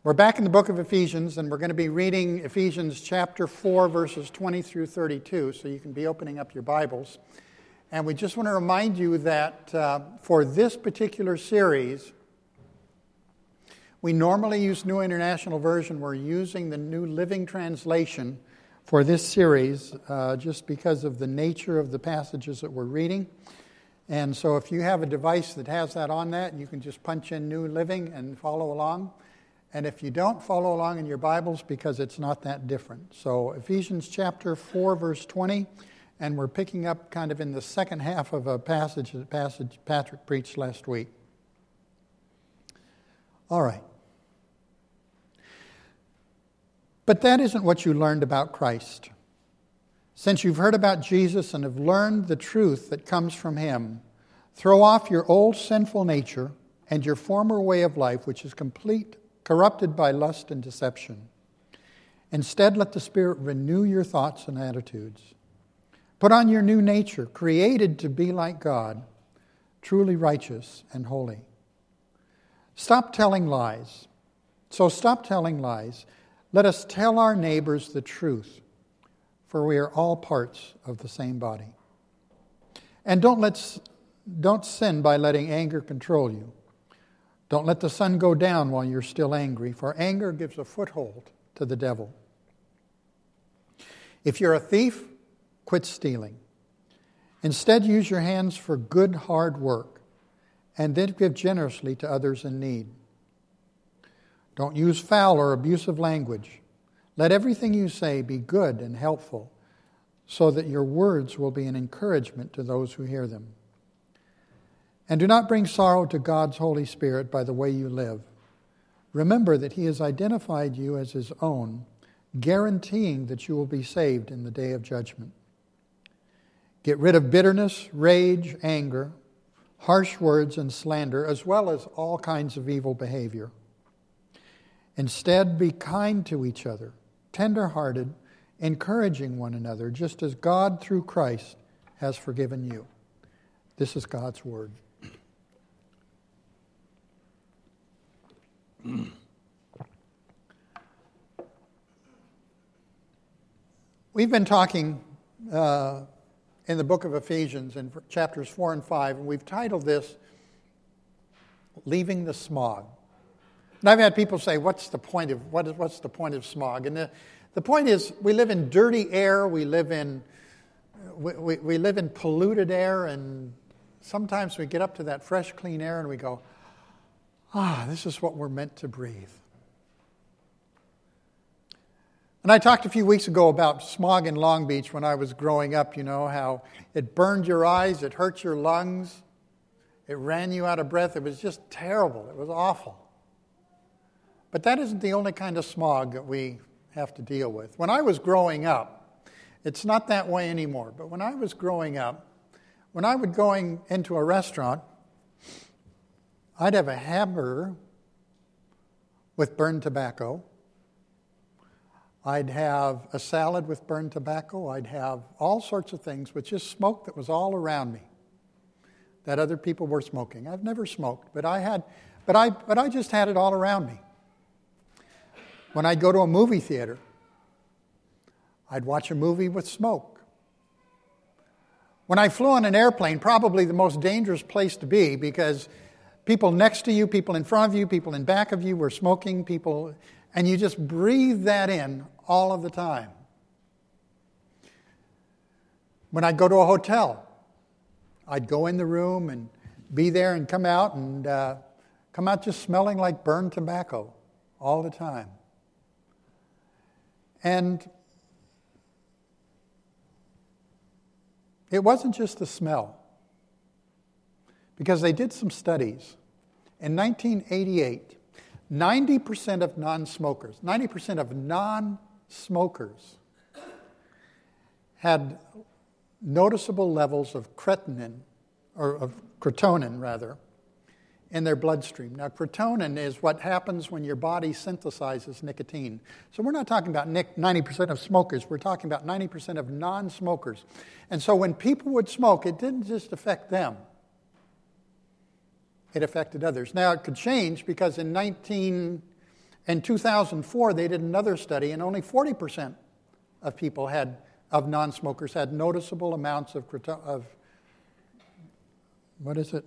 We're back in the book of Ephesians, and we're going to be reading Ephesians chapter 4, verses 20 through 32, so you can be opening up your Bibles. And we just want to remind you that for this particular series, we normally use New International Version. We're using the New Living Translation for this series just because of the nature of the passages that we're reading. And so if you have a device that has that on that, you can just punch in New Living and follow along. And if you don't, follow along in your Bibles because it's not that different. So Ephesians chapter 4, verse 20, and we're picking up kind of in the second half of a passage Patrick preached last week. All right. But that isn't what you learned about Christ. Since you've heard about Jesus and have learned the truth that comes from Him, throw off your old sinful nature and your former way of life, which is corrupted by lust and deception. Instead, let the Spirit renew your thoughts and attitudes. Put on your new nature, created to be like God, truly righteous and holy. Stop telling lies. So stop telling lies. Let us tell our neighbors the truth, for we are all parts of the same body. And don't sin by letting anger control you. Don't let the sun go down while you're still angry, for anger gives a foothold to the devil. If you're a thief, quit stealing. Instead, use your hands for good, hard work, and then give generously to others in need. Don't use foul or abusive language. Let everything you say be good and helpful, so that your words will be an encouragement to those who hear them. And do not bring sorrow to God's Holy Spirit by the way you live. Remember that He has identified you as His own, guaranteeing that you will be saved in the day of judgment. Get rid of bitterness, rage, anger, harsh words, and slander, as well as all kinds of evil behavior. Instead, be kind to each other, tender-hearted, encouraging one another, just as God, through Christ, has forgiven you. This is God's Word. We've been talking in the book of Ephesians in chapters 4 and 5, and we've titled this, Leaving the Smog. And I've had people say, what's the point of smog? And the point is, we live in dirty air, we live in polluted air, and sometimes we get up to that fresh, clean air and we go, this is what we're meant to breathe. And I talked a few weeks ago about smog in Long Beach when I was growing up, how it burned your eyes, it hurt your lungs, it ran you out of breath. It was just terrible. It was awful. But that isn't the only kind of smog that we have to deal with. When I was growing up, it's not that way anymore, but when I was growing up, when I would going into a restaurant, I'd have a hamburger with burned tobacco. I'd have a salad with burned tobacco. I'd have all sorts of things with just smoke that was all around me that other people were smoking. I've never smoked, but I just had it all around me. When I'd go to a movie theater, I'd watch a movie with smoke. When I flew on an airplane, probably the most dangerous place to be because people next to you, people in front of you, people in back of you were smoking, and you just breathe that in all of the time. When I'd go to a hotel, I'd go in the room and be there and come out just smelling like burned tobacco all the time. And it wasn't just the smell, because they did some studies. In 1988, 90% of non-smokers had noticeable levels of creatinine, or of creatinine rather, in their bloodstream. Now, creatinine is what happens when your body synthesizes nicotine. So we're not talking about 90% of smokers. We're talking about 90% of non-smokers. And so when people would smoke, it didn't just affect them. It affected others. Now, it could change because in In 2004, they did another study, and only 40% of non-smokers had noticeable amounts of what is it?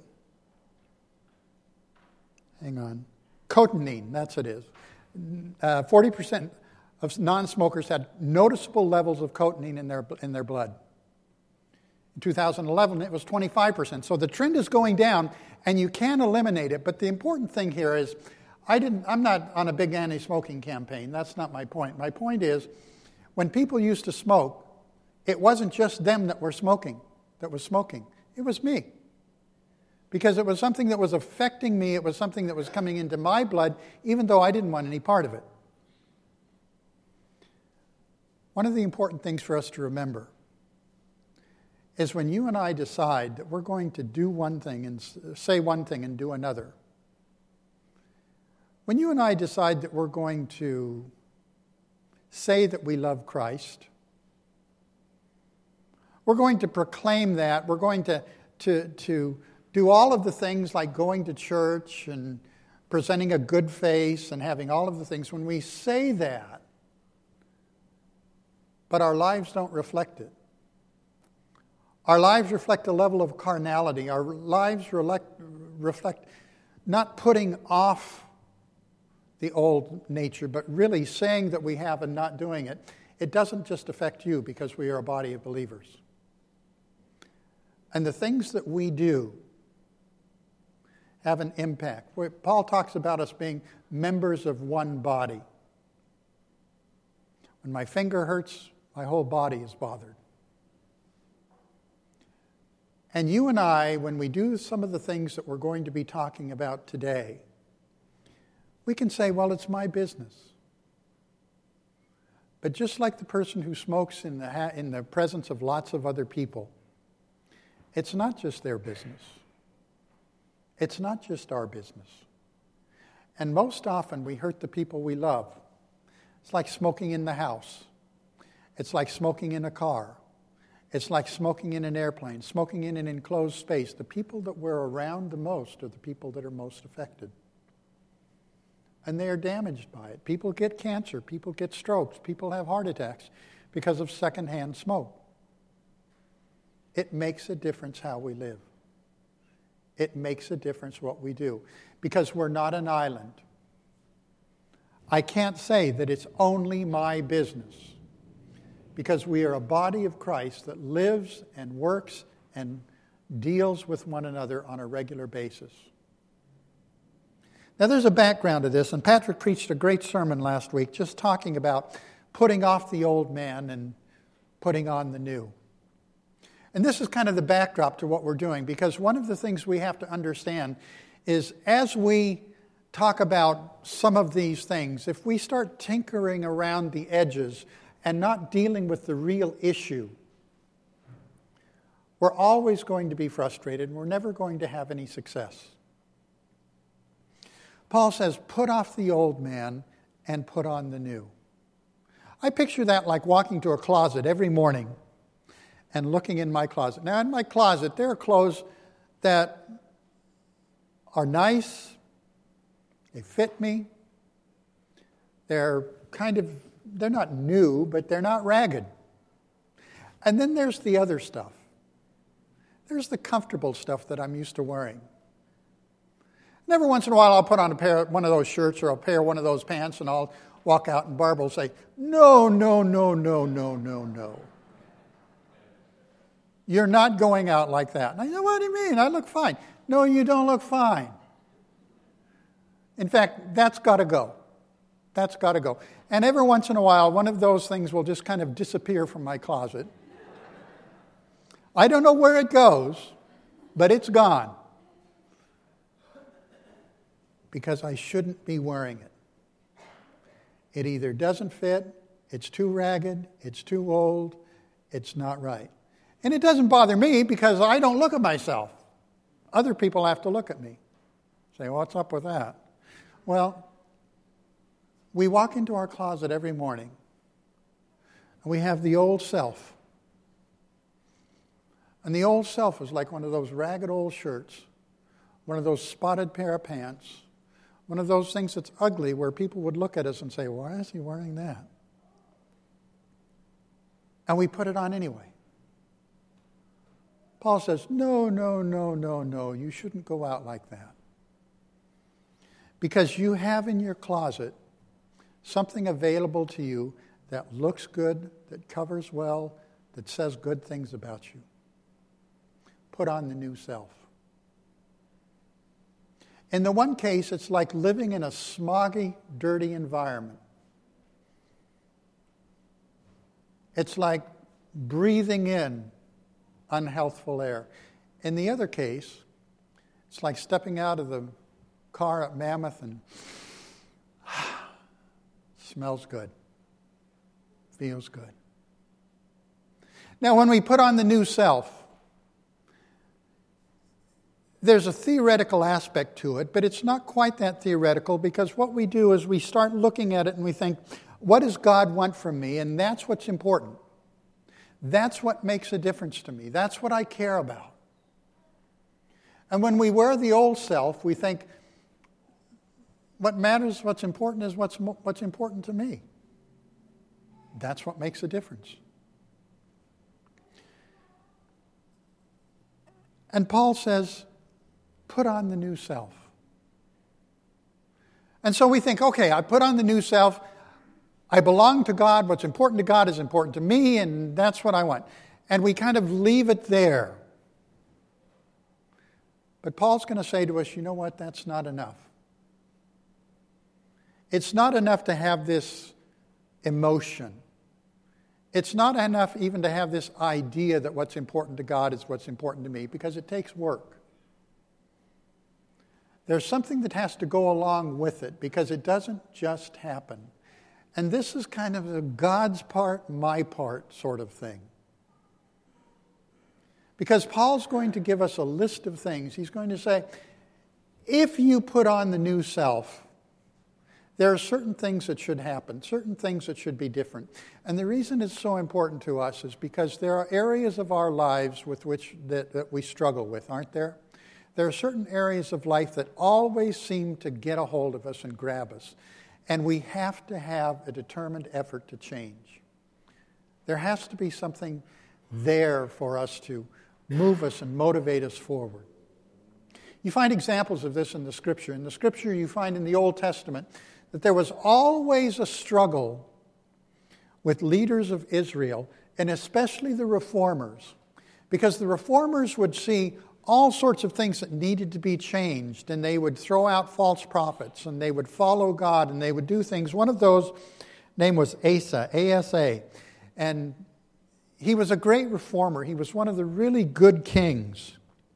Hang on. Cotinine, that's what it is. 40% of non-smokers had noticeable levels of cotinine in their blood. In 2011, it was 25%. So the trend is going down, and you can eliminate it. But the important thing here is, I'm not on a big anti-smoking campaign. That's not my point. My point is, when people used to smoke, it wasn't just them that was smoking. It was me. Because it was something that was affecting me. It was something that was coming into my blood, even though I didn't want any part of it. One of the important things for us to remember is when you and I decide that we're going to do one thing and say one thing and do another. When you and I decide that we're going to say that we love Christ, we're going to proclaim that, we're going to do all of the things like going to church and presenting a good face and having all of the things. When we say that, but our lives don't reflect it. Our lives reflect a level of carnality. Our lives reflect not putting off the old nature, but really saying that we have and not doing it. It doesn't just affect you because we are a body of believers. And the things that we do have an impact. Paul talks about us being members of one body. When my finger hurts, my whole body is bothered. And you and I, when we do some of the things that we're going to be talking about today, we can say, well, it's my business. But just like the person who smokes in the presence of lots of other people, it's not just their business. It's not just our business. And most often we hurt the people we love. It's like smoking in the house. It's like smoking in a car. It's like smoking in an airplane, smoking in an enclosed space. The people that we're around the most are the people that are most affected. And they are damaged by it. People get cancer. People get strokes. People have heart attacks because of secondhand smoke. It makes a difference how we live. It makes a difference what we do. Because we're not an island. I can't say that it's only my business. Because we are a body of Christ that lives and works and deals with one another on a regular basis. Now there's a background to this, and Patrick preached a great sermon last week just talking about putting off the old man and putting on the new. And this is kind of the backdrop to what we're doing, because one of the things we have to understand is as we talk about some of these things, if we start tinkering around the edges and not dealing with the real issue, we're always going to be frustrated and we're never going to have any success. Paul says, put off the old man and put on the new. I picture that like walking to a closet every morning and looking in my closet. Now, in my closet, there are clothes that are nice, they fit me, they're not new, but they're not ragged. And then there's the other stuff. There's the comfortable stuff that I'm used to wearing. And every once in a while, I'll put on one of those shirts or I'll pair one of those pants and I'll walk out and Barbara will say, no. You're not going out like that. And I go, what do you mean? I look fine. No, you don't look fine. In fact, that's got to go. That's got to go. And every once in a while, one of those things will just kind of disappear from my closet. I don't know where it goes, but it's gone. Because I shouldn't be wearing it. It either doesn't fit, it's too ragged, it's too old, it's not right. And it doesn't bother me because I don't look at myself. Other people have to look at me. Say, what's up with that? Well, we walk into our closet every morning and we have the old self. And the old self is like one of those ragged old shirts, one of those spotted pair of pants, One of those things that's ugly where people would look at us and say, why is he wearing that? And we put it on anyway. Paul says, no, you shouldn't go out like that. Because you have in your closet something available to you that looks good, that covers well, that says good things about you. Put on the new self. In the one case, it's like living in a smoggy, dirty environment. It's like breathing in unhealthful air. In the other case, it's like stepping out of the car at Mammoth and smells good, feels good. Now, when we put on the new self, there's a theoretical aspect to it, but it's not quite that theoretical, because what we do is we start looking at it and we think, what does God want from me? And that's what's important. That's what makes a difference to me. That's what I care about. And when we wear the old self, we think, what matters, what's important is what's important to me. That's what makes a difference. And Paul says, put on the new self. And so we think, okay, I put on the new self. I belong to God. What's important to God is important to me, and that's what I want. And we kind of leave it there. But Paul's going to say to us, you know what? That's not enough. It's not enough to have this emotion. It's not enough even to have this idea that what's important to God is what's important to me, because it takes work. There's something that has to go along with it, because it doesn't just happen. And this is kind of a God's part, my part sort of thing. Because Paul's going to give us a list of things. He's going to say, if you put on the new self, there are certain things that should happen, certain things that should be different. And the reason it's so important to us is because there are areas of our lives with which that we struggle with, aren't there? There are certain areas of life that always seem to get a hold of us and grab us. And we have to have a determined effort to change. There has to be something there for us to move us and motivate us forward. You find examples of this in the Scripture. In the Scripture, you find in the Old Testament that there was always a struggle with leaders of Israel, and especially the reformers, because the reformers would see all sorts of things that needed to be changed, and they would throw out false prophets, and they would follow God, and they would do things. One of those name was Asa, A-S-A, and he was a great reformer. He was one of the really good kings.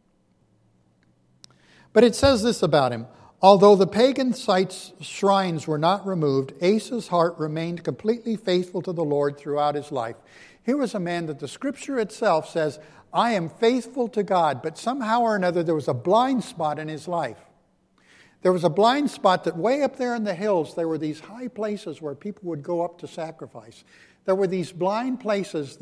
But it says this about him: although the pagan sites' shrines were not removed, Asa's heart remained completely faithful to the Lord throughout his life. Here was a man that the Scripture itself says, I am faithful to God, but somehow or another there was a blind spot in his life. There was a blind spot that way up there in the hills, there were these high places where people would go up to sacrifice. There were these blind places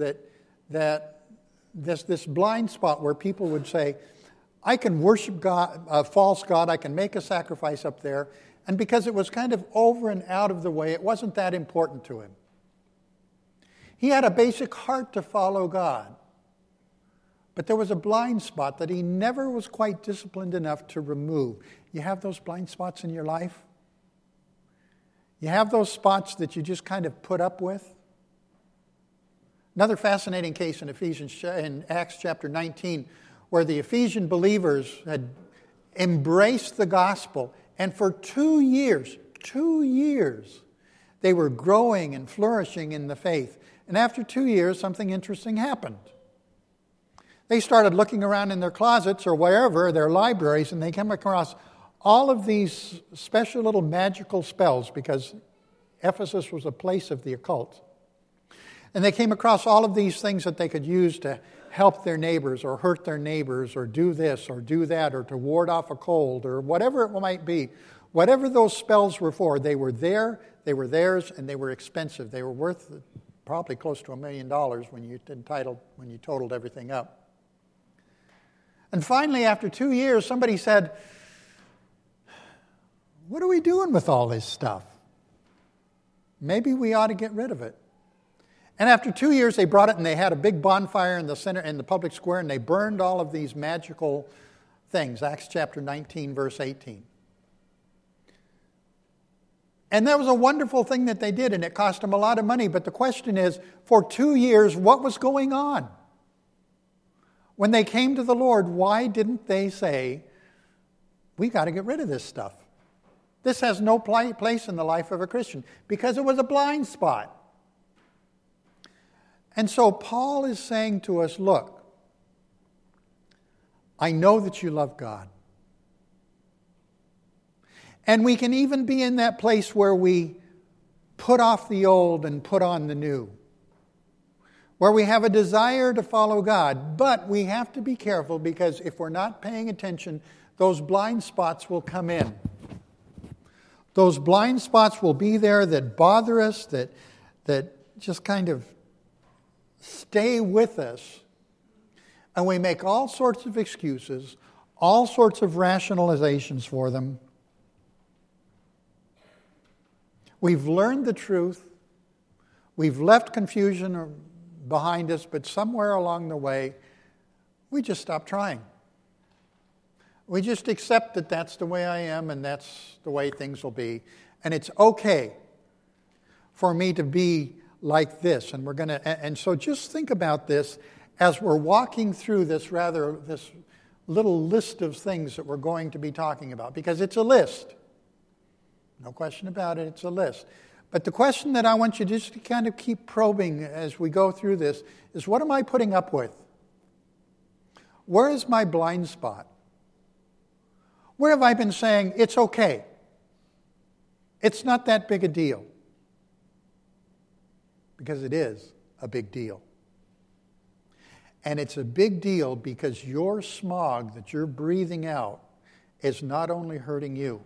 this blind spot where people would say, I can worship God, a false God, I can make a sacrifice up there. And because it was kind of over and out of the way, it wasn't that important to him. He had a basic heart to follow God. But there was a blind spot that he never was quite disciplined enough to remove. You have those blind spots in your life? You have those spots that you just kind of put up with? Another fascinating case in Acts chapter 19, where the Ephesian believers had embraced the gospel, and for 2 years, they were growing and flourishing in the faith. And after 2 years, something interesting happened. They started looking around in their closets or wherever, their libraries, and they came across all of these special little magical spells, because Ephesus was a place of the occult. And they came across all of these things that they could use to help their neighbors or hurt their neighbors or do this or do that or to ward off a cold or whatever it might be. Whatever those spells were for, they were there, they were theirs, and they were expensive. They were worth probably close to $1 million when you totaled everything up. And finally, after 2 years, somebody said, what are we doing with all this stuff? Maybe we ought to get rid of it. And after 2 years, they brought it and they had a big bonfire in the center, in the public square, and they burned all of these magical things. Acts chapter 19, verse 18. And that was a wonderful thing that they did, and it cost them a lot of money. But the question is, for 2 years, what was going on? When they came to the Lord, why didn't they say, we got to get rid of this stuff? This has no place in the life of a Christian, because it was a blind spot. And so Paul is saying to us, look, I know that you love God. And we can even be in that place where we put off the old and put on the new, where we have a desire to follow God. But we have to be careful, because if we're not paying attention, those blind spots will come in. Those blind spots will be there that bother us, that just kind of stay with us. And we make all sorts of excuses, all sorts of rationalizations for them. We've learned the truth. We've left confusion behind us, but somewhere along the way, we just stop trying. We just accept that that's the way I am and that's the way things will be. And it's okay for me to be like this. And so just think about this as we're walking through this little list of things that we're going to be talking about, because it's a list. No question about it, it's a list. But the question that I want you just to kind of keep probing as we go through this is, what am I putting up with? Where is my blind spot? Where have I been saying, it's okay? It's not that big a deal. Because it is a big deal. And it's a big deal because your smog that you're breathing out is not only hurting you,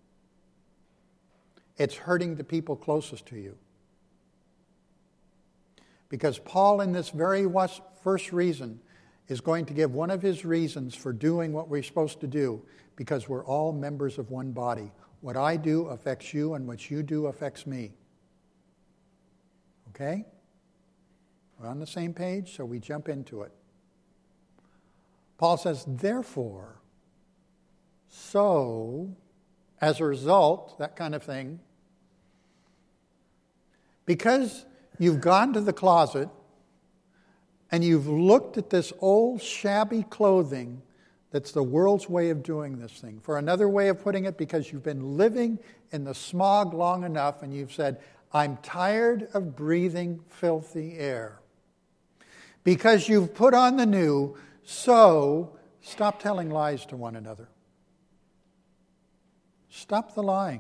it's hurting the people closest to you. Because Paul, in this very first reason, is going to give one of his reasons for doing what we're supposed to do, because we're all members of one body. What I do affects you, and what you do affects me. Okay? We're on the same page, so we jump into it. Paul says, therefore, so, as a result, that kind of thing, because you've gone to the closet and you've looked at this old shabby clothing that's the world's way of doing this thing. For another way of putting it, because you've been living in the smog long enough and you've said, I'm tired of breathing filthy air. Because you've put on the new, so stop telling lies to one another. Stop the lying.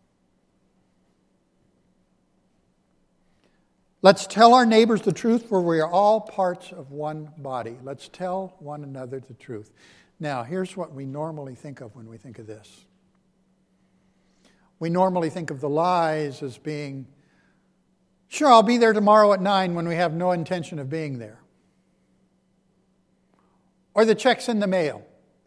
Let's tell our neighbors the truth, for we are all parts of one body. Let's tell one another the truth. Now, here's what we normally think of when we think of this. We normally think of the lies as being, sure, I'll be there tomorrow at 9 when we have no intention of being there. Or the check's in the mail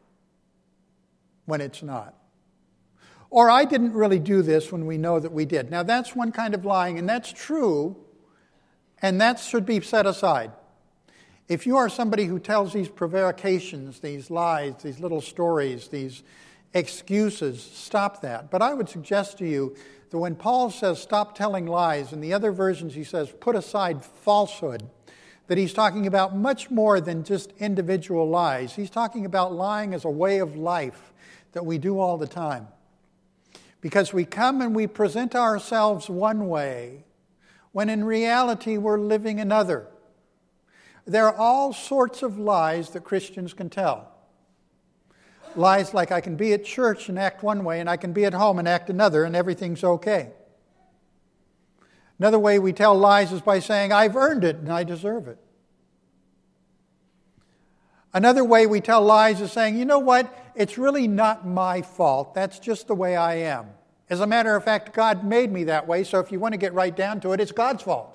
when it's not. Or I didn't really do this when we know that we did. Now, that's one kind of lying, and that's true, and that should be set aside. If you are somebody who tells these prevarications, these lies, these little stories, these excuses, stop that. But I would suggest to you that when Paul says stop telling lies, in the other versions he says put aside falsehood, that he's talking about much more than just individual lies. He's talking about lying as a way of life that we do all the time. Because we come and we present ourselves one way, when in reality we're living another. There are all sorts of lies that Christians can tell. Lies like I can be at church and act one way, and I can be at home and act another, and everything's okay. Another way we tell lies is by saying, I've earned it and I deserve it. Another way we tell lies is saying, you know what? It's really not my fault. That's just the way I am. As a matter of fact, God made me that way, so if you want to get right down to it, it's God's fault.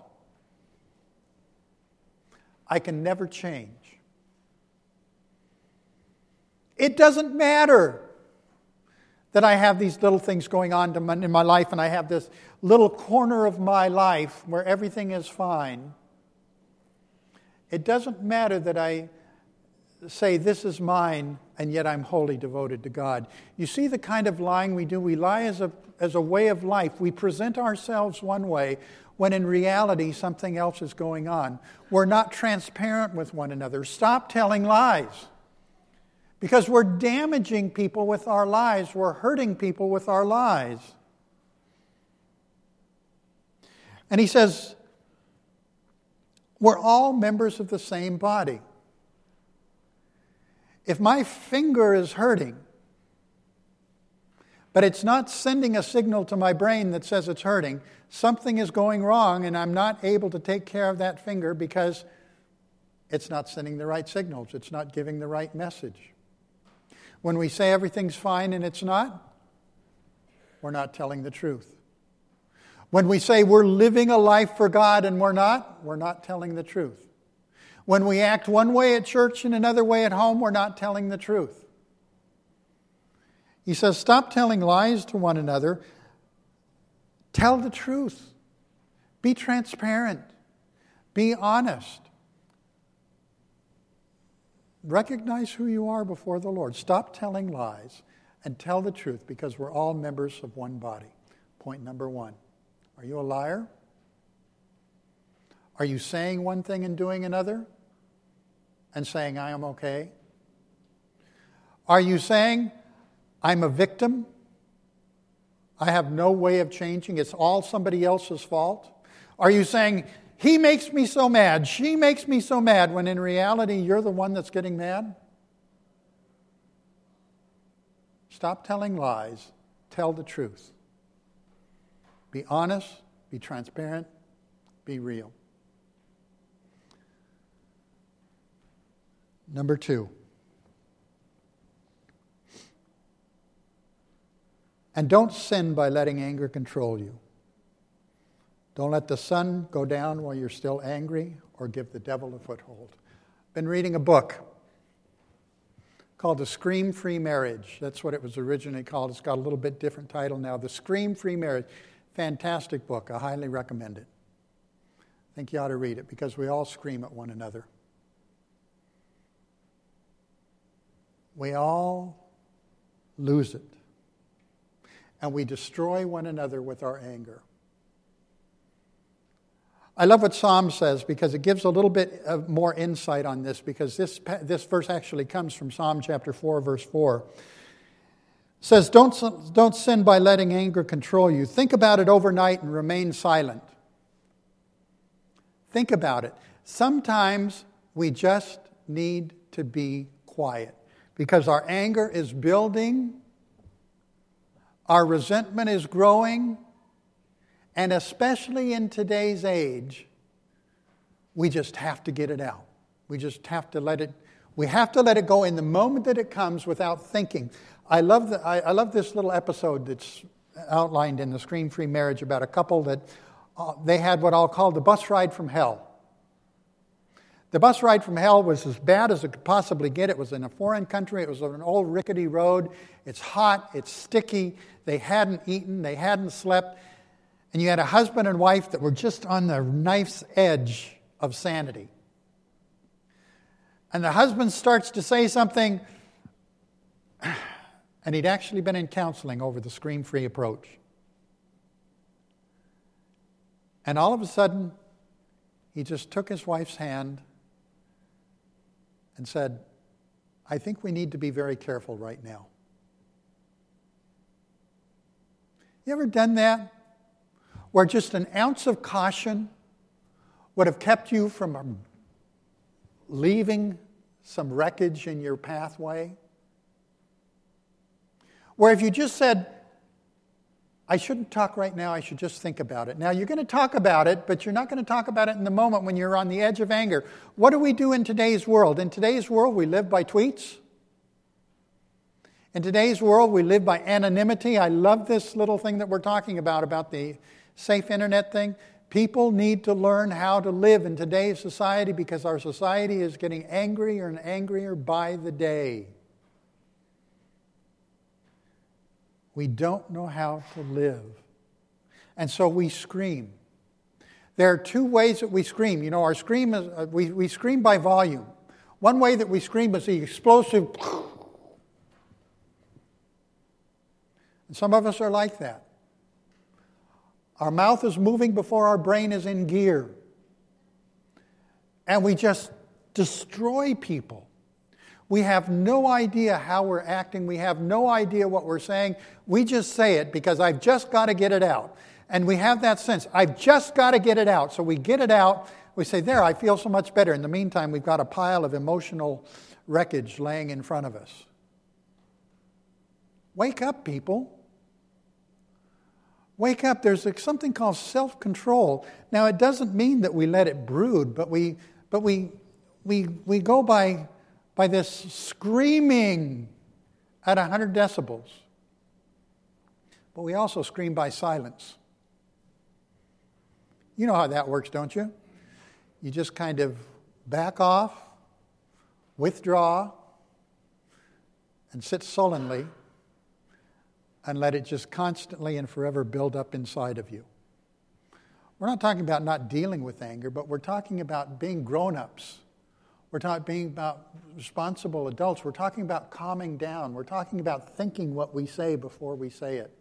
I can never change. It doesn't matter that I have these little things going on in my life, and I have this little corner of my life where everything is fine. It doesn't matter that I say this is mine, and yet I'm wholly devoted to God. You see the kind of lying we do? We lie as a way of life. We present ourselves one way when in reality something else is going on. We're not transparent with one another. Stop telling lies. Because we're damaging people with our lies. We're hurting people with our lies. And he says, we're all members of the same body. If my finger is hurting, but it's not sending a signal to my brain that says it's hurting, something is going wrong and I'm not able to take care of that finger because it's not sending the right signals. It's not giving the right message. When we say everything's fine and it's not, we're not telling the truth. When we say we're living a life for God and we're not telling the truth. When we act one way at church and another way at home, we're not telling the truth. He says, stop telling lies to one another. Tell the truth. Be transparent. Be honest. Recognize who you are before the Lord. Stop telling lies and tell the truth, because we're all members of one body. Point number one. Are you a liar? Are you saying one thing and doing another? And saying, I am okay? Are you saying, I'm a victim? I have no way of changing. It's all somebody else's fault? Are you saying, he makes me so mad, she makes me so mad, when in reality you're the one that's getting mad? Stop telling lies. Tell the truth. Be honest. Be transparent. Be real. Number two. And don't sin by letting anger control you. Don't let the sun go down while you're still angry, or give the devil a foothold. I've been reading a book called The Scream-Free Marriage. That's what it was originally called. It's got a little bit different title now. The Scream-Free Marriage. Fantastic book. I highly recommend it. I think you ought to read it, because we all scream at one another. We all lose it. And we destroy one another with our anger. I love what Psalm says, because it gives a little bit of more insight on this, because this verse actually comes from Psalm chapter 4, verse 4. It says, don't sin by letting anger control you. Think about it overnight and remain silent. Think about it. Sometimes we just need to be quiet, because our anger is building, our resentment is growing, and especially in today's age, we just have to get it out. We just have to let it go in the moment that it comes without thinking. I love this little episode that's outlined in The Scream-Free Marriage about a couple that they had what I'll call the bus ride from hell. The bus ride from hell was as bad as it could possibly get. It was in a foreign country. It was on an old rickety road. It's hot. It's sticky. They hadn't eaten. They hadn't slept. And you had a husband and wife that were just on the knife's edge of sanity. And the husband starts to say something, and he'd actually been in counseling over the scream-free approach. And all of a sudden, he just took his wife's hand and said, I think we need to be very careful right now. You ever done that? Where just an ounce of caution would have kept you from leaving some wreckage in your pathway? Where if you just said, I shouldn't talk right now, I should just think about it. Now, you're going to talk about it, but you're not going to talk about it in the moment when you're on the edge of anger. What do we do in today's world? In today's world, we live by tweets. In today's world, we live by anonymity. I love this little thing that we're talking about the safe internet thing. People need to learn how to live in today's society, because our society is getting angrier and angrier by the day. We don't know how to live. And so we scream. There are two ways that we scream. You know, our scream is, we scream by volume. One way that we scream is the explosive. And some of us are like that. Our mouth is moving before our brain is in gear. And we just destroy people. We have no idea how we're acting. We have no idea what we're saying. We just say it because I've just got to get it out. And we have that sense, I've just got to get it out. So we get it out. We say, there, I feel so much better. In the meantime, we've got a pile of emotional wreckage laying in front of us. Wake up, people. Wake up. There's something called self-control. Now, it doesn't mean that we let it brood, but we go by this screaming at 100 decibels. But we also scream by silence. You know how that works, don't you? You just kind of back off, withdraw, and sit sullenly and let it just constantly and forever build up inside of you. We're not talking about not dealing with anger, but we're talking about being grown-ups. We're talking being about responsible adults. We're talking about calming down. We're talking about thinking what we say before we say it.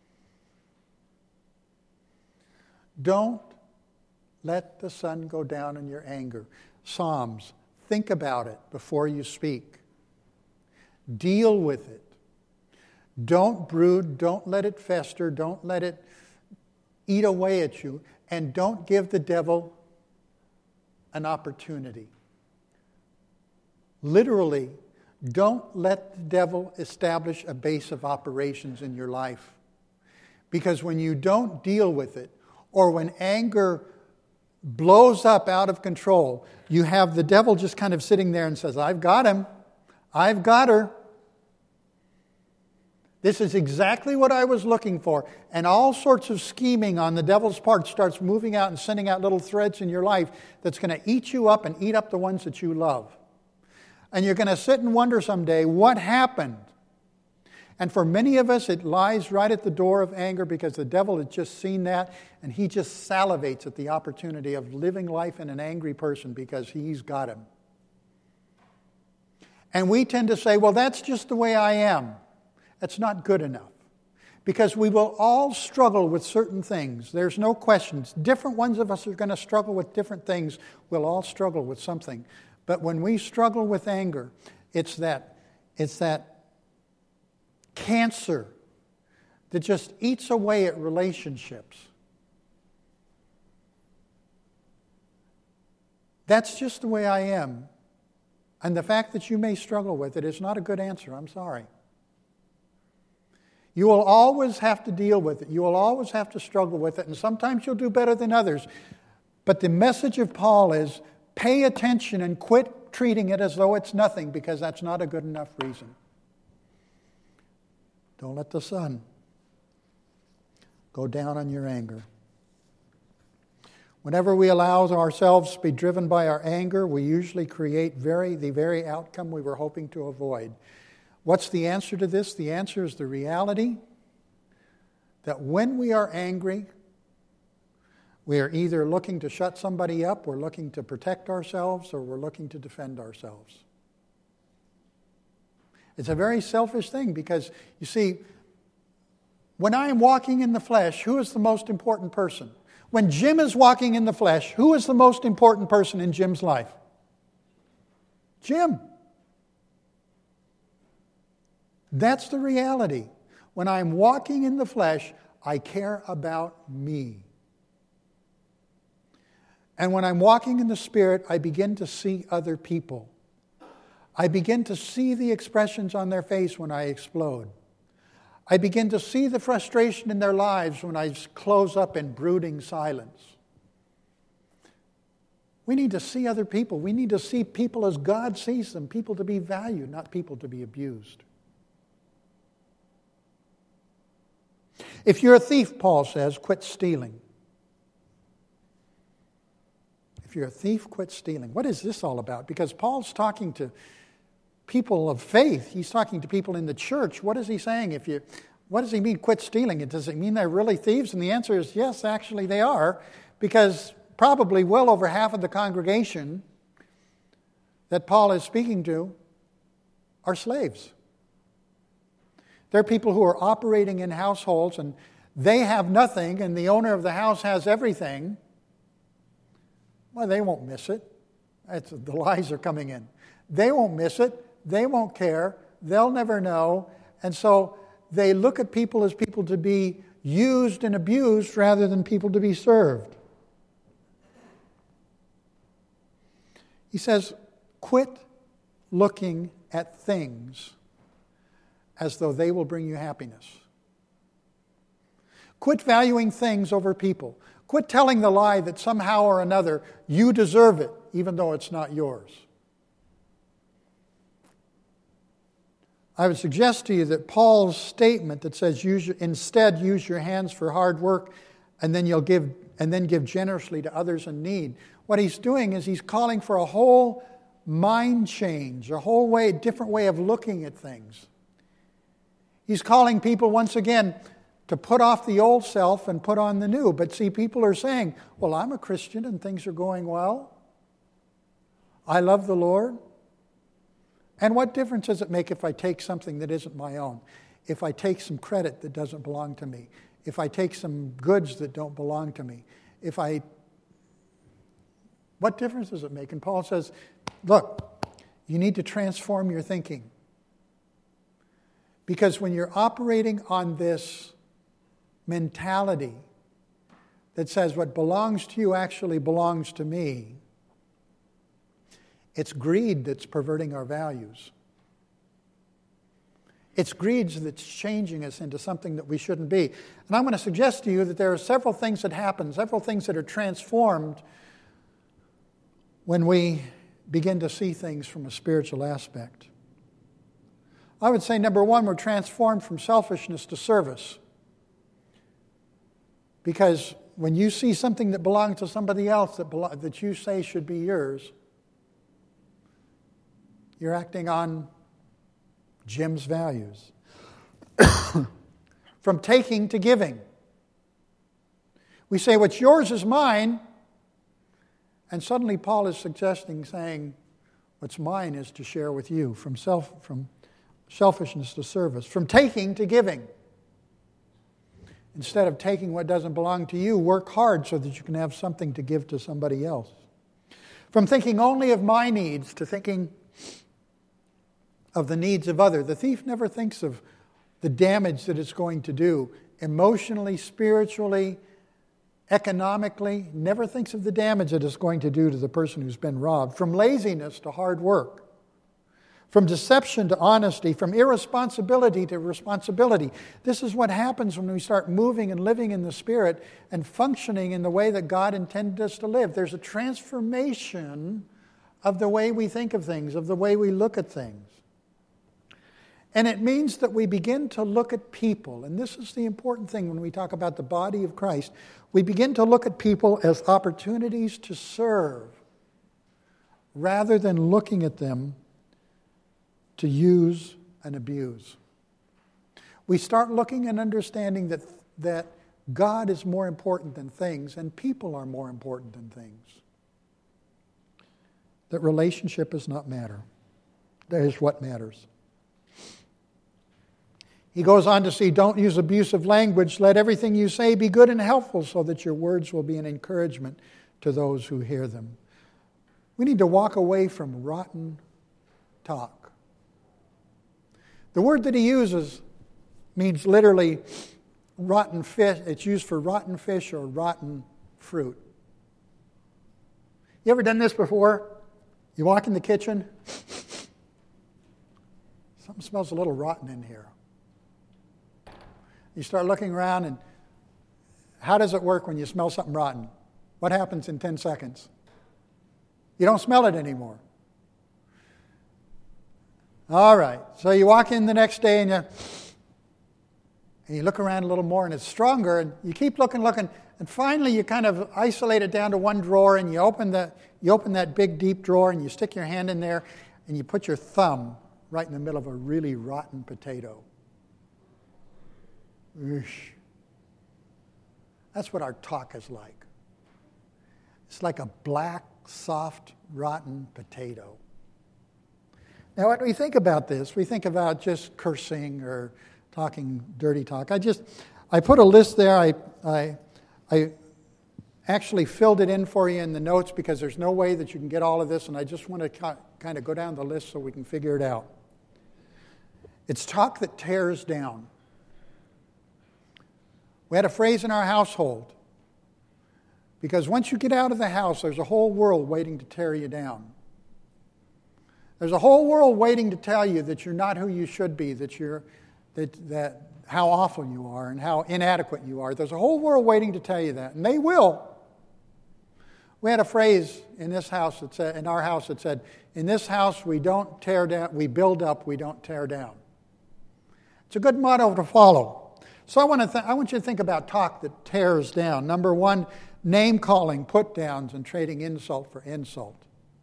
Don't let the sun go down in your anger. Psalms, think about it before you speak. Deal with it. Don't brood. Don't let it fester. Don't let it eat away at you. And don't give the devil an opportunity. Literally, don't let the devil establish a base of operations in your life. Because when you don't deal with it, or when anger blows up out of control, you have the devil just kind of sitting there and says, I've got him. I've got her. This is exactly what I was looking for. And all sorts of scheming on the devil's part starts moving out and sending out little threads in your life that's going to eat you up and eat up the ones that you love. And you're going to sit and wonder someday, what happened? And for many of us, it lies right at the door of anger because the devil has just seen that and he just salivates at the opportunity of living life in an angry person because he's got him. And we tend to say, well, that's just the way I am. That's not good enough. Because we will all struggle with certain things. There's no questions. Different ones of us are going to struggle with different things. We'll all struggle with something. But when we struggle with anger, it's that cancer that just eats away at relationships. That's just the way I am. And the fact that you may struggle with it is not a good answer. I'm sorry. You will always have to deal with it. You will always have to struggle with it. And sometimes you'll do better than others. But the message of Paul is pay attention and quit treating it as though it's nothing, because that's not a good enough reason. Don't let the sun go down on your anger. Whenever we allow ourselves to be driven by our anger, we usually create the very outcome we were hoping to avoid. What's the answer to this? The answer is the reality that when we are angry, we are either looking to shut somebody up, we're looking to protect ourselves, or we're looking to defend ourselves. It's a very selfish thing because, you see, when I am walking in the flesh, who is the most important person? When Jim is walking in the flesh, who is the most important person in Jim's life? Jim. That's the reality. When I'm walking in the flesh, I care about me. And when I'm walking in the Spirit, I begin to see other people. I begin to see the expressions on their face when I explode. I begin to see the frustration in their lives when I close up in brooding silence. We need to see other people. We need to see people as God sees them, people to be valued, not people to be abused. If you're a thief, Paul says, quit stealing. If you're a thief, quit stealing. What is this all about? Because Paul's talking to people of faith. He's talking to people in the church. What is he saying? What does he mean, quit stealing? Does it mean they're really thieves? And the answer is yes, actually they are, because probably well over half of the congregation that Paul is speaking to are slaves. They're people who are operating in households and they have nothing and the owner of the house has everything. Well, they won't miss it. The lies are coming in. They won't miss it. They won't care. They'll never know. And so they look at people as people to be used and abused rather than people to be served. He says, quit looking at things as though they will bring you happiness. Quit valuing things over people. Quit telling the lie that somehow or another you deserve it, even though it's not yours. I would suggest to you that Paul's statement that says instead use your hands for hard work and then give generously to others in need. What he's doing is he's calling for a whole mind change, a different way of looking at things. He's calling people once again to put off the old self and put on the new. But see, people are saying, well, I'm a Christian and things are going well. I love the Lord. And what difference does it make if I take something that isn't my own? If I take some credit that doesn't belong to me? If I take some goods that don't belong to me? What difference does it make? And Paul says, look, you need to transform your thinking. Because when you're operating on this mentality that says what belongs to you actually belongs to me, it's greed that's perverting our values. It's greed that's changing us into something that we shouldn't be. And I'm going to suggest to you that there are several things that happen, several things that are transformed when we begin to see things from a spiritual aspect. I would say, number one, we're transformed from selfishness to service. Because when you see something that belongs to somebody else that you say should be yours, you're acting on Jim's values. From taking to giving. We say, what's yours is mine. And suddenly Paul is saying, what's mine is to share with you. From selfishness to service. From taking to giving. Instead of taking what doesn't belong to you, work hard so that you can have something to give to somebody else. From thinking only of my needs to thinking of the needs of others. The thief never thinks of the damage that it's going to do emotionally, spiritually, economically. Never thinks of the damage that it's going to do to the person who's been robbed. From laziness to hard work. From deception to honesty. From irresponsibility to responsibility. This is what happens when we start moving and living in the Spirit and functioning in the way that God intended us to live. There's a transformation of the way we think of things, of the way we look at things. And it means that we begin to look at people, and this is the important thing when we talk about the body of Christ. We begin to look at people as opportunities to serve, rather than looking at them to use and abuse. We start looking and understanding that God is more important than things, and people are more important than things. That relationship does not matter. That is what matters. He goes on to say, don't use abusive language. Let everything you say be good and helpful so that your words will be an encouragement to those who hear them. We need to walk away from rotten talk. The word that he uses means literally rotten fish. It's used for rotten fish or rotten fruit. You ever done this before? You walk in the kitchen. Something smells a little rotten in here. You start looking around, and how does it work when you smell something rotten? What happens in 10 seconds? You don't smell it anymore. All right, so you walk in the next day, and you look around a little more, and it's stronger, and you keep looking, and finally you kind of isolate it down to one drawer, and you open that big, deep drawer, and you stick your hand in there, and you put your thumb right in the middle of a really rotten potato. Eesh. That's what our talk is like. It's like a black, soft, rotten potato. Now, when we think about this, we think about just cursing or talking dirty talk. I put a list there. I actually filled it in for you in the notes because there's no way that you can get all of this, and I just want to kind of go down the list so we can figure it out. It's talk that tears down. We had a phrase in our household, because once you get out of the house, there's a whole world waiting to tear you down. There's a whole world waiting to tell you that you're not who you should be, that how awful you are and how inadequate you are. There's a whole world waiting to tell you that, and they will. We had a phrase in this house that said, in our house, that said, "In this house we don't tear down, we build up, we don't tear down." It's a good motto to follow. So I want you to think about talk that tears down. Number one, name-calling, put-downs, and trading insult for insult.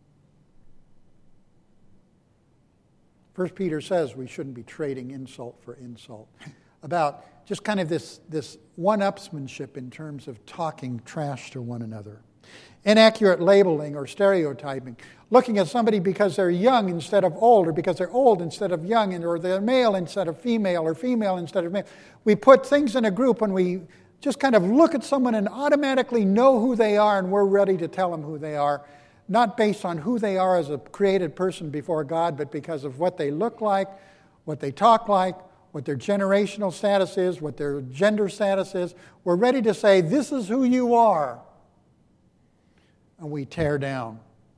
1 Peter says we shouldn't be trading insult for insult. About just kind of this one-upsmanship in terms of talking trash to one another. Inaccurate labeling or stereotyping. Looking at somebody because they're young instead of old, or because they're old instead of young, or they're male instead of female, or female instead of male. We put things in a group and we just kind of look at someone and automatically know who they are, and we're ready to tell them who they are. Not based on who they are as a created person before God, but because of what they look like, what they talk like, what their generational status is, what their gender status is. We're ready to say, this is who you are. And we tear down.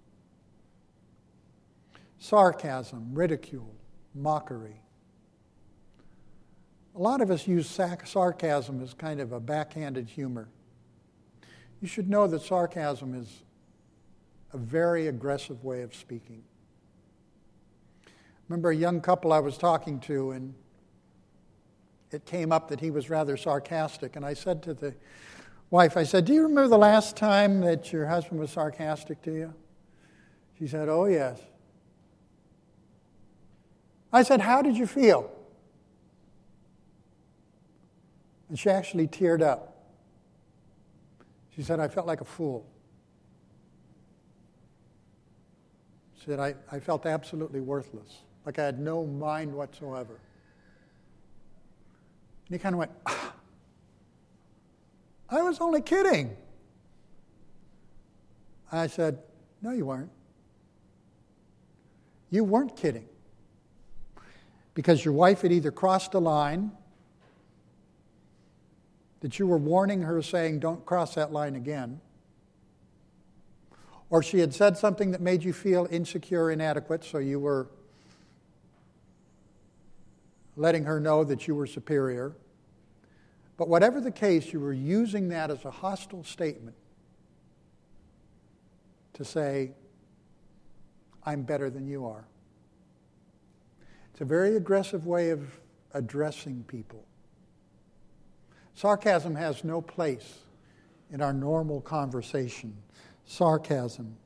Sarcasm, ridicule, mockery. A lot of us use sarcasm as kind of a backhanded humor. You should know that sarcasm is a very aggressive way of speaking. Remember a young couple I was talking to, and it came up that he was rather sarcastic, and I said to the wife, I said, "Do you remember the last time that your husband was sarcastic to you?" She said, "Oh, yes." I said, "How did you feel?" And she actually teared up. She said, "I felt like a fool." She said, I felt absolutely worthless, like I had no mind whatsoever. And he kind of went, "I was only kidding." I said, "No, you weren't. You weren't kidding. Because your wife had either crossed a line that you were warning her, saying, 'Don't cross that line again,' or she had said something that made you feel insecure, inadequate, so you were letting her know that you were superior. But whatever the case, you were using that as a hostile statement to say, 'I'm better than you are.' It's a very aggressive way of addressing people. Sarcasm has no place in our normal conversation. Sarcasm,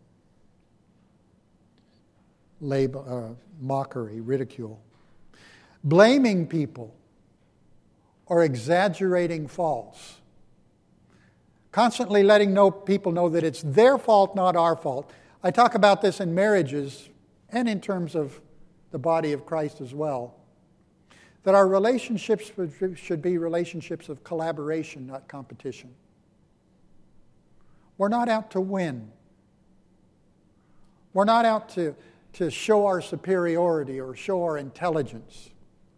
mockery, ridicule. Blaming people or exaggerating faults. Constantly letting people know that it's their fault, not our fault. I talk about this in marriages and in terms of the body of Christ as well. That our relationships should be relationships of collaboration, not competition. We're not out to win. We're not out to show our superiority or show our intelligence.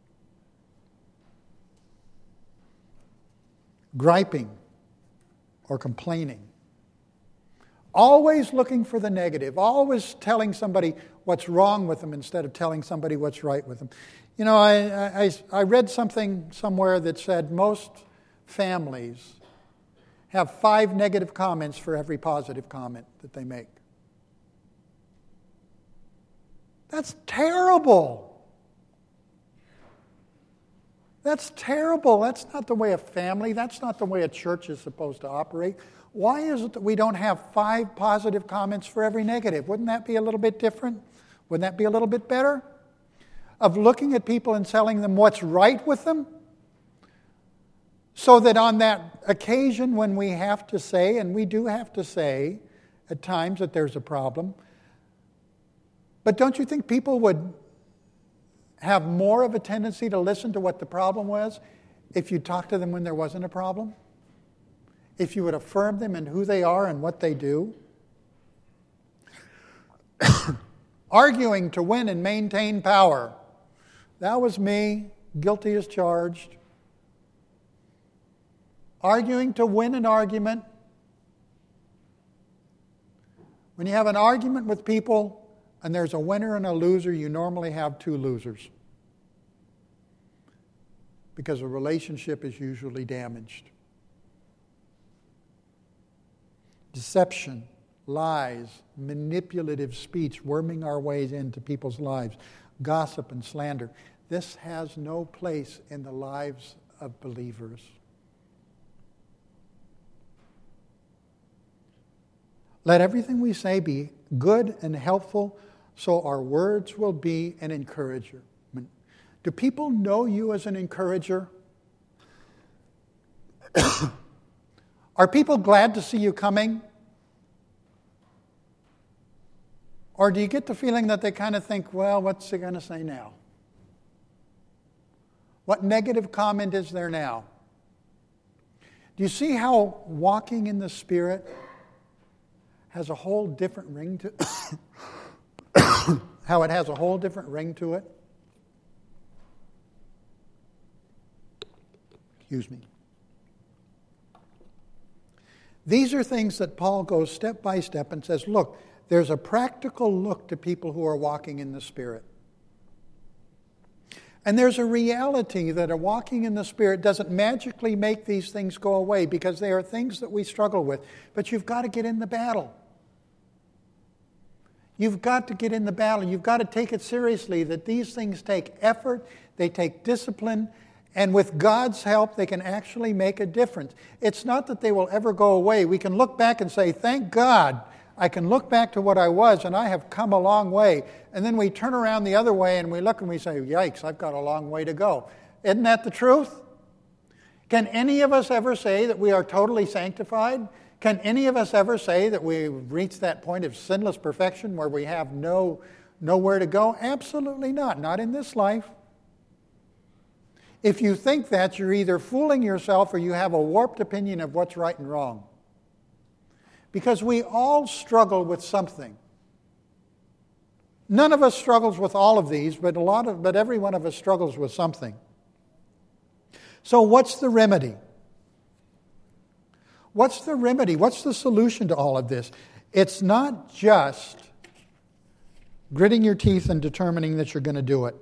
Griping or complaining. Always looking for the negative. Always telling somebody what's wrong with them instead of telling somebody what's right with them. You know, I read something somewhere that said most families have 5 negative comments for every positive comment that they make. That's terrible. That's terrible. That's not the way a family, that's not the way a church is supposed to operate. Why is it that we don't have 5 positive comments for every negative? Wouldn't that be a little bit different? Wouldn't that be a little bit better? Of looking at people and telling them what's right with them? So that on that occasion when we have to say, and we do have to say at times that there's a problem, but don't you think people would have more of a tendency to listen to what the problem was if you talked to them when there wasn't a problem? If you would affirm them in who they are and what they do? Arguing to win and maintain power. That was me, guilty as charged. Arguing to win an argument. When you have an argument with people and there's a winner and a loser, you normally have two losers. Because a relationship is usually damaged. Deception, lies, manipulative speech, worming our ways into people's lives, gossip and slander. This has no place in the lives of believers. Let everything we say be good and helpful, so our words will be an encourager. Do people know you as an encourager? Are people glad to see you coming? Or do you get the feeling that they kind of think, well, what's he going to say now? What negative comment is there now? Do you see how walking in the Spirit has a whole different ring to it? How it has a whole different ring to it? Excuse me. These are things that Paul goes step by step and says, look, there's a practical look to people who are walking in the Spirit. And there's a reality that a walking in the Spirit doesn't magically make these things go away, because they are things that we struggle with. But you've got to get in the battle. You've got to get in the battle. You've got to take it seriously that these things take effort, they take discipline, and with God's help, they can actually make a difference. It's not that they will ever go away. We can look back and say, thank God, I can look back to what I was and I have come a long way. And then we turn around the other way and we look and we say, yikes, I've got a long way to go. Isn't that the truth? Can any of us ever say that we are totally sanctified? Can any of us ever say that we've reached that point of sinless perfection where we have nowhere to go? Absolutely not. Not in this life. If you think that, you're either fooling yourself or you have a warped opinion of what's right and wrong. Because we all struggle with something. None of us struggles with all of these, but every one of us struggles with something. So what's the remedy? What's the remedy? What's the solution to all of this? It's not just gritting your teeth and determining that you're going to do it.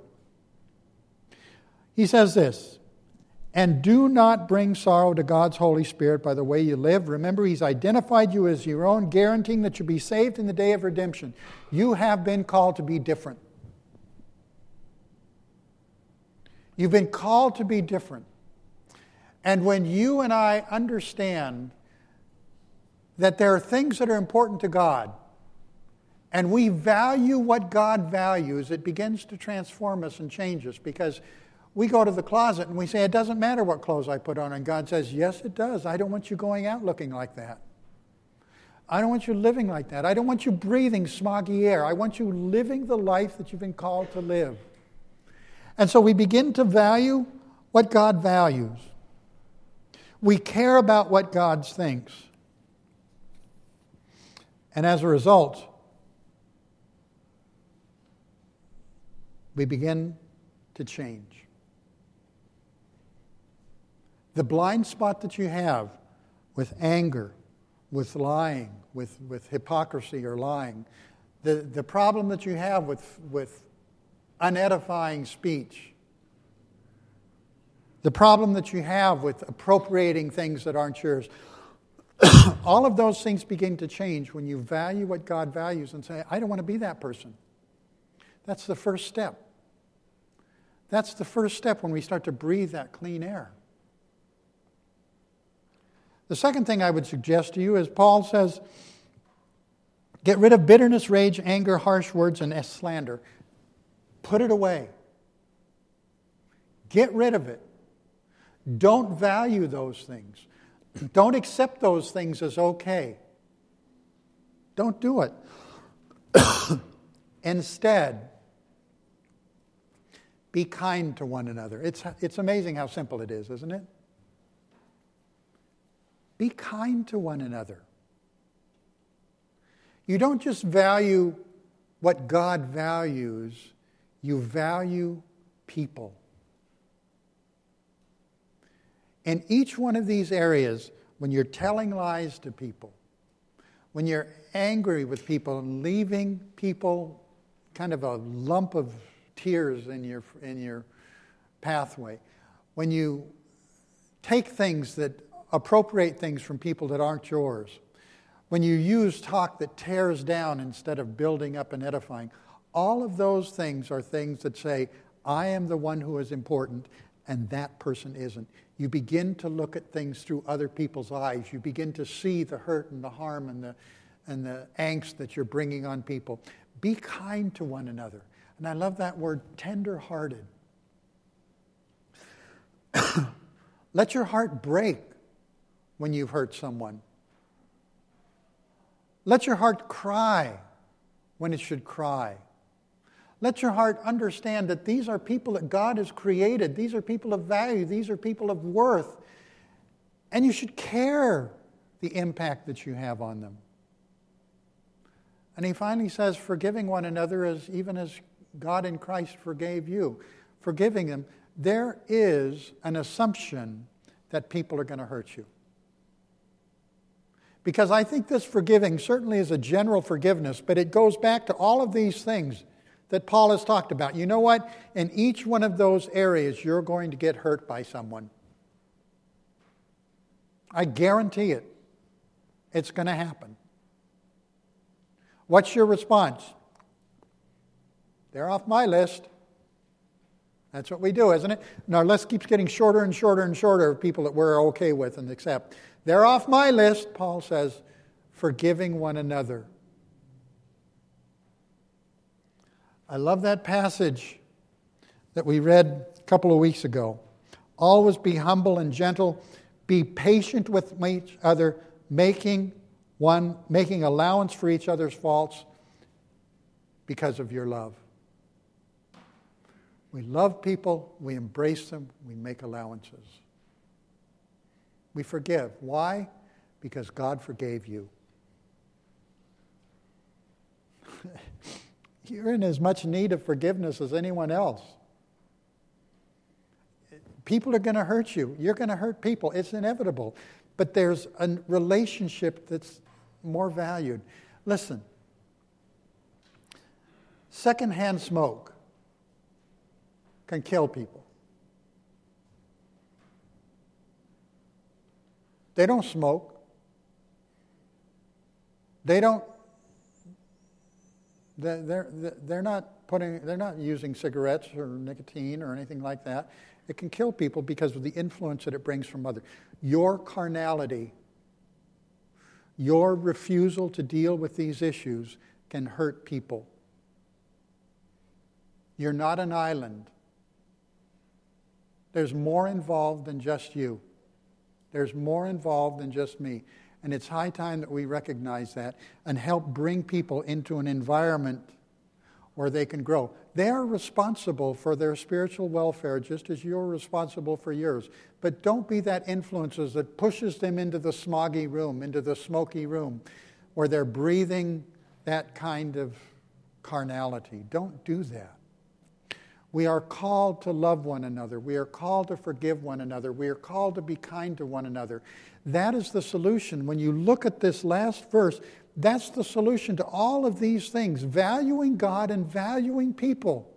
He says this, and do not bring sorrow to God's Holy Spirit by the way you live. Remember, He's identified you as your own, guaranteeing that you'll be saved in the day of redemption. You have been called to be different. You've been called to be different. And when you and I understand that there are things that are important to God, and we value what God values, it begins to transform us and change us, because we go to the closet and we say, it doesn't matter what clothes I put on. And God says, yes, it does. I don't want you going out looking like that. I don't want you living like that. I don't want you breathing smoggy air. I want you living the life that you've been called to live. And so we begin to value what God values. We care about what God thinks. And as a result, we begin to change. The blind spot that you have with anger, with lying, with hypocrisy or lying, the problem that you have with unedifying speech, the problem that you have with appropriating things that aren't yours, all of those things begin to change when you value what God values and say, I don't want to be that person. That's the first step. That's the first step when we start to breathe that clean air. The second thing I would suggest to you is Paul says, get rid of bitterness, rage, anger, harsh words, and slander. Put it away. Get rid of it. Don't value those things. Don't accept those things as okay. Don't do it. Instead, be kind to one another. It's amazing how simple it is, isn't it? Be kind to one another. You don't just value what God values, you value people. In each one of these areas, when you're telling lies to people, when you're angry with people and leaving people kind of a lump of tears in your pathway, when you take things that appropriate things from people that aren't yours, when you use talk that tears down instead of building up and edifying, all of those things are things that say, I am the one who is important and that person isn't. You begin to look at things through other people's eyes. You begin to see the hurt and the harm and the angst that you're bringing on people. Be kind to one another. And I love that word, tender-hearted. Let your heart break when you've hurt someone. Let your heart cry when it should cry. Let your heart understand that these are people that God has created. These are people of value. These are people of worth. And you should care the impact that you have on them. And he finally says, forgiving one another even as God in Christ forgave you. Forgiving them. There is an assumption that people are going to hurt you. Because I think this forgiving certainly is a general forgiveness, but it goes back to all of these things that Paul has talked about. You know what? In each one of those areas, you're going to get hurt by someone. I guarantee it. It's going to happen. What's your response? They're off my list. That's what we do, isn't it? And our list keeps getting shorter and shorter and shorter of people that we're okay with and accept. They're off my list, Paul says, forgiving one another. I love that passage that we read a couple of weeks ago. Always be humble and gentle. Be patient with each other, making allowance for each other's faults because of your love. We love people, we embrace them, we make allowances. We forgive. Why? Because God forgave you. You're in as much need of forgiveness as anyone else. People are going to hurt you. You're going to hurt people. It's inevitable. But there's a relationship that's more valued. Listen, secondhand smoke can kill people. They don't smoke. They're not using cigarettes or nicotine or anything like that. It can kill people because of the influence that it brings from others. Your carnality, your refusal to deal with these issues can hurt people. You're not an island. There's more involved than just you. There's more involved than just me. And it's high time that we recognize that and help bring people into an environment where they can grow. They are responsible for their spiritual welfare just as you're responsible for yours. But don't be that influencer that pushes them into the smoggy room, into the smoky room, where they're breathing that kind of carnality. Don't do that. We are called to love one another. We are called to forgive one another. We are called to be kind to one another. That is the solution. When you look at this last verse, that's the solution to all of these things. Valuing God and valuing people.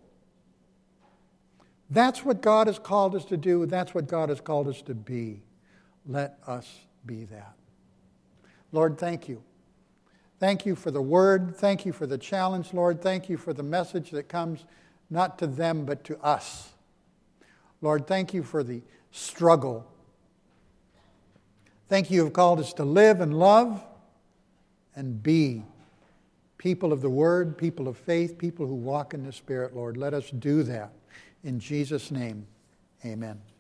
That's what God has called us to do. That's what God has called us to be. Let us be that. Lord, thank you. Thank you for the word. Thank you for the challenge, Lord. Thank you for the message that comes not to them, but to us. Lord, thank you for the struggle. Thank you have called us to live and love and be people of the Word, people of faith, people who walk in the Spirit, Lord. Let us do that. In Jesus' name, amen.